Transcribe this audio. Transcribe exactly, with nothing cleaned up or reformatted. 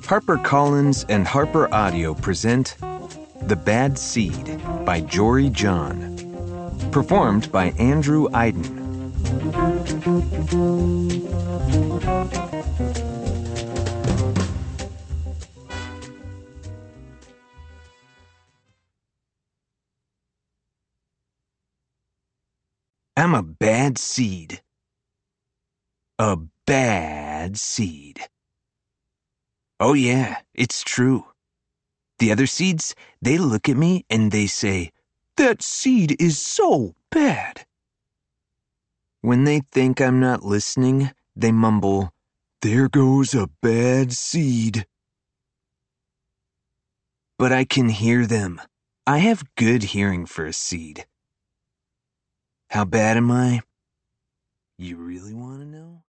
HarperCollins and Harper Audio present The Bad Seed by Jory John. Performed by Andrew Iden. I'm a bad seed. A bad seed. Oh yeah, it's true. The other seeds, they look at me and they say, "That seed is so bad." When they think I'm not listening, they mumble, "There goes a bad seed." But I can hear them. I have good hearing for a seed. How bad am I? You really want to know?